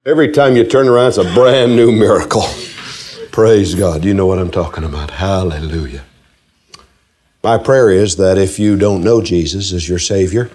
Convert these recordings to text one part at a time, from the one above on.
Every time you turn around, it's a brand new miracle. Praise God. You know what I'm talking about. Hallelujah. My prayer is that if you don't know Jesus as your Savior,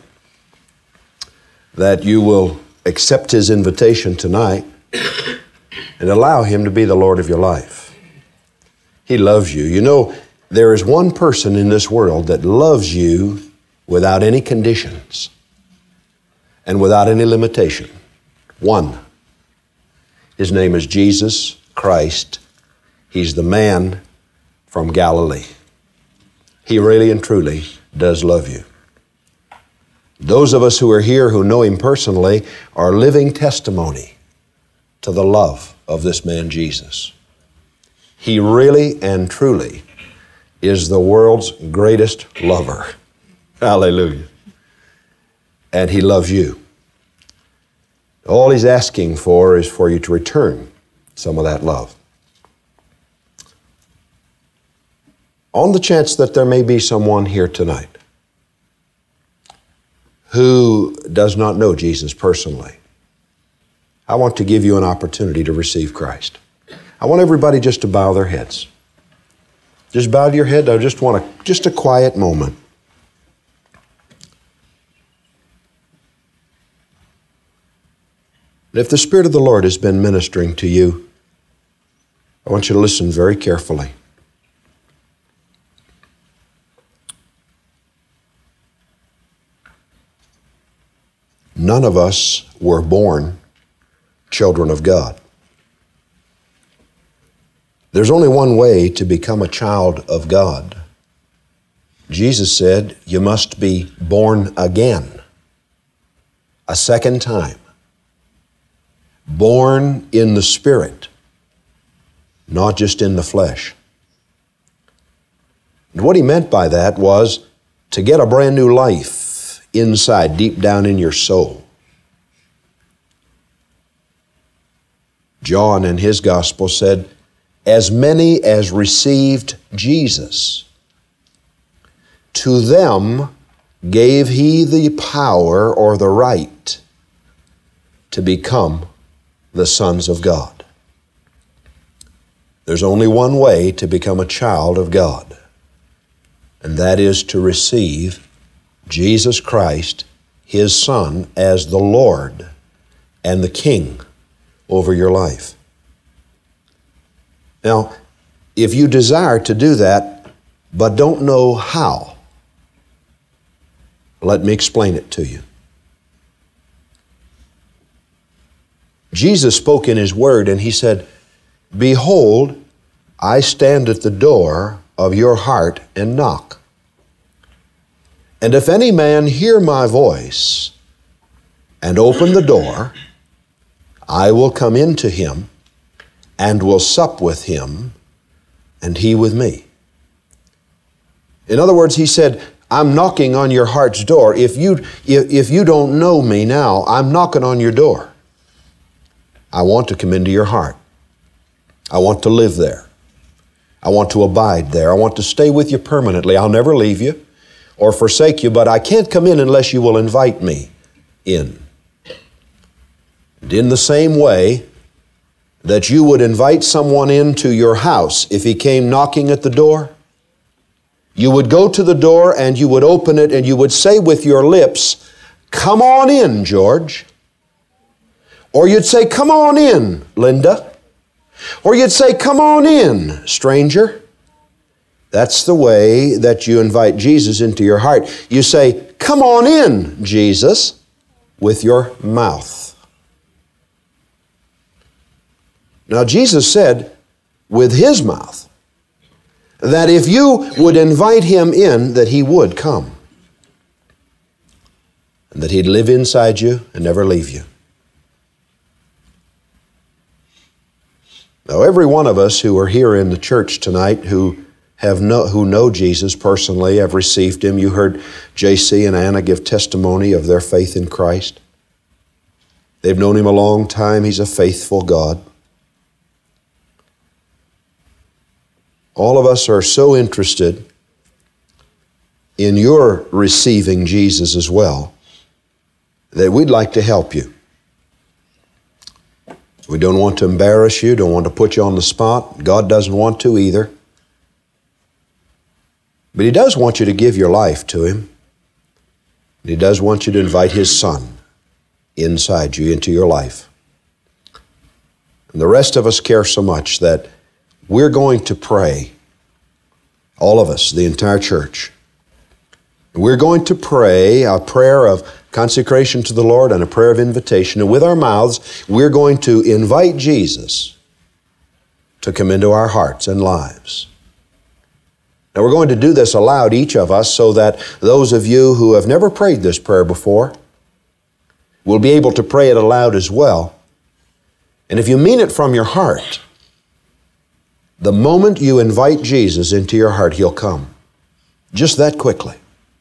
that you will accept His invitation tonight and allow Him to be the Lord of your life. He loves you. You know, there is one person in this world that loves you without any conditions and without any limitation. One. His name is Jesus Christ. He's the man from Galilee. He really and truly does love you. Those of us who are here who know Him personally are living testimony to the love of this man Jesus. He really and truly is the world's greatest lover. Hallelujah. And He loves you. All He's asking for is for you to return some of that love. On the chance that there may be someone here tonight who does not know Jesus personally, I want to give you an opportunity to receive Christ. I want everybody just to bow their heads. Just bow your head. I just want a quiet moment. And if the Spirit of the Lord has been ministering to you, I want you to listen very carefully. None of us were born children of God. There's only one way to become a child of God. Jesus said, you must be born again, a second time. Born in the Spirit, not just in the flesh. And what He meant by that was to get a brand new life inside, deep down in your soul. John in his gospel said, as many as received Jesus, to them gave He the power or the right to become the sons of God. There's only one way to become a child of God, and that is to receive Jesus Christ, His Son, as the Lord and the King over your life. Now, if you desire to do that, but don't know how, let me explain it to you. Jesus spoke in His Word and He said, behold, I stand at the door of your heart and knock. And if any man hear my voice and open the door, I will come into him and will sup with him and he with me. In other words, He said, I'm knocking on your heart's door. If you don't know me now, I'm knocking on your door. I want to come into your heart. I want to live there. I want to abide there. I want to stay with you permanently. I'll never leave you or forsake you, but I can't come in unless you will invite me in. And in the same way that you would invite someone into your house if he came knocking at the door, you would go to the door and you would open it and you would say with your lips, come on in, George. Or you'd say, come on in, Linda. Or you'd say, come on in, stranger. That's the way that you invite Jesus into your heart. You say, come on in, Jesus, with your mouth. Now, Jesus said with His mouth that if you would invite Him in, that He would come. And that He'd live inside you and never leave you. Now, every one of us who are here in the church tonight who know Jesus personally, have received Him. You heard J.C. and Anna give testimony of their faith in Christ. They've known Him a long time. He's a faithful God. All of us are so interested in your receiving Jesus as well that we'd like to help you. We don't want to embarrass you, don't want to put you on the spot. God doesn't want to either. But He does want you to give your life to Him. And He does want you to invite His Son inside you, into your life. And the rest of us care so much that we're going to pray, all of us, the entire church. We're going to pray a prayer of consecration to the Lord and a prayer of invitation. And with our mouths, we're going to invite Jesus to come into our hearts and lives. Now we're going to do this aloud, each of us, so that those of you who have never prayed this prayer before will be able to pray it aloud as well. And if you mean it from your heart, the moment you invite Jesus into your heart, He'll come. Just that quickly.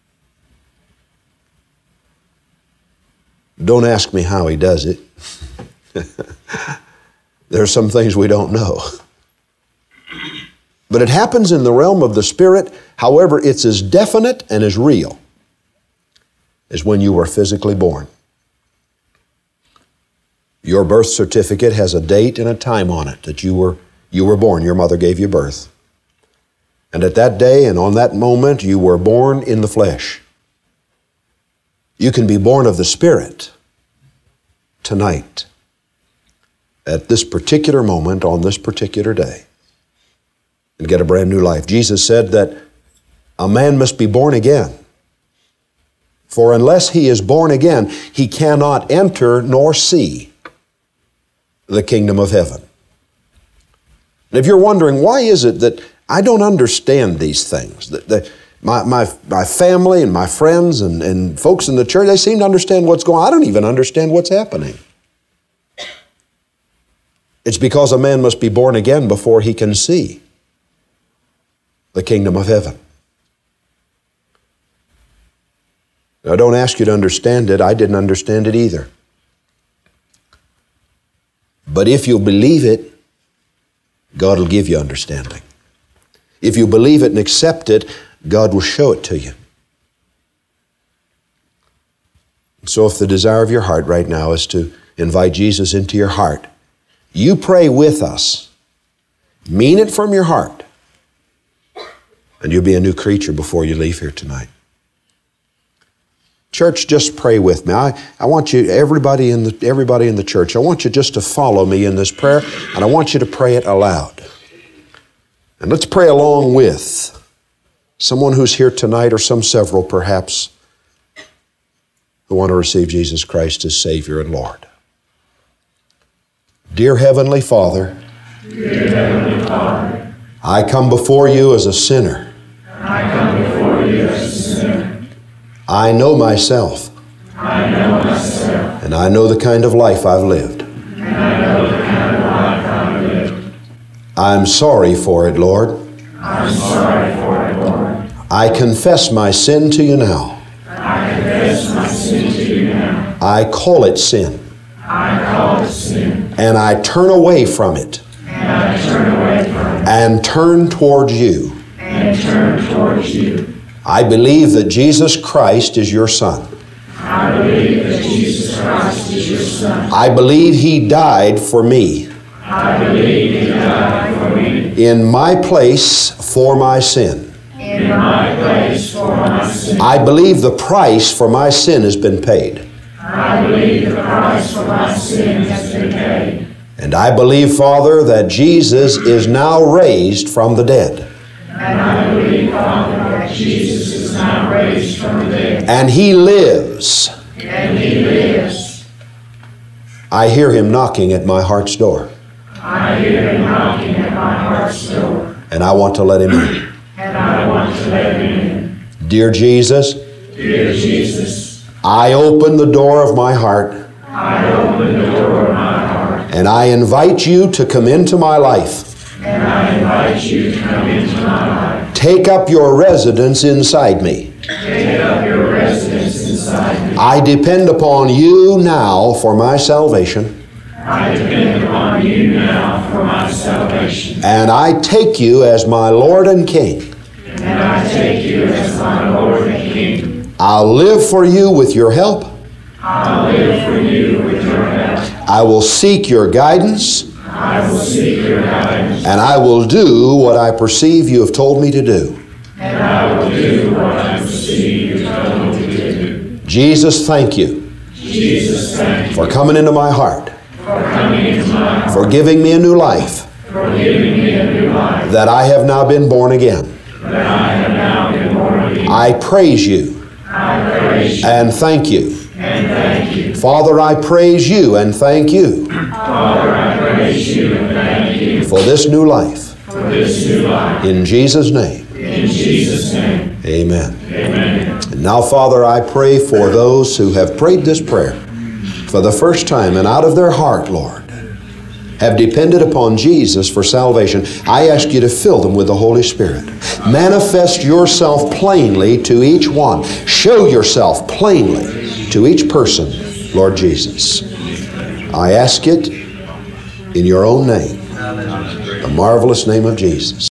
Don't ask me how He does it. There are some things we don't know. But it happens in the realm of the Spirit. However, it's as definite and as real as when you were physically born. Your birth certificate has a date and a time on it that you were born. Your mother gave you birth. And at that day and on that moment, you were born in the flesh. You can be born of the Spirit tonight, at this particular moment, on this particular day, and get a brand new life. Jesus said that a man must be born again. For unless he is born again, he cannot enter nor see the kingdom of heaven. And if you're wondering, why is it that I don't understand these things? My family and my friends and folks in the church, they seem to understand what's going on. I don't even understand what's happening. It's because a man must be born again before he can see the kingdom of heaven. Now, I don't ask you to understand it. I didn't understand it either. But if you believe it, God will give you understanding. If you believe it and accept it, God will show it to you. So if the desire of your heart right now is to invite Jesus into your heart, you pray with us. Mean it from your heart. And you'll be a new creature before you leave here tonight. Church, just pray with me. I want you, everybody in the church, I want you just to follow me in this prayer, and I want you to pray it aloud. And let's pray along with someone who's here tonight, or several perhaps, who want to receive Jesus Christ as Savior and Lord. Dear Heavenly Father, I come before you as a sinner. I know myself. And I know the kind of life I've lived. I'm sorry for it, Lord. I confess my sin to you now. I call it sin. And I turn away from it. And turn towards you. I believe that Jesus Christ is your Son. I believe He died for me. In my place for my sin. I believe the price for my sin has been paid. And I believe, Father, that Jesus is now raised from the dead. And He lives. I hear Him knocking at my heart's door. And I want to let Him in. Dear Jesus, I open the door of my heart. And I invite you to come into my life. Take up your residence inside me. I depend upon you now for my salvation. And I take you as my Lord and King. I'll live for you with your help. I will seek your guidance. I will seek your guidance. And I will do what I perceive you have told me to do. And I will do what I perceive you have told me to do. Jesus, thank you. Jesus, thank you. For coming into my heart. For coming into my heart. For giving me a new life. For giving me a new life. That I have now been born again. That I have now been born again. I praise you. I praise you. And thank you. And thank you. Father, I praise you and thank you. Father, I praise you and thank you. For this new life. For this new life. In Jesus' name. In Jesus' name. Amen. Amen. And now, Father, I pray for those who have prayed this prayer for the first time and out of their heart, Lord, have depended upon Jesus for salvation. I ask you to fill them with the Holy Spirit. Manifest yourself plainly to each one. Show yourself plainly to each person, Lord Jesus. I ask it in your own name, the marvelous name of Jesus.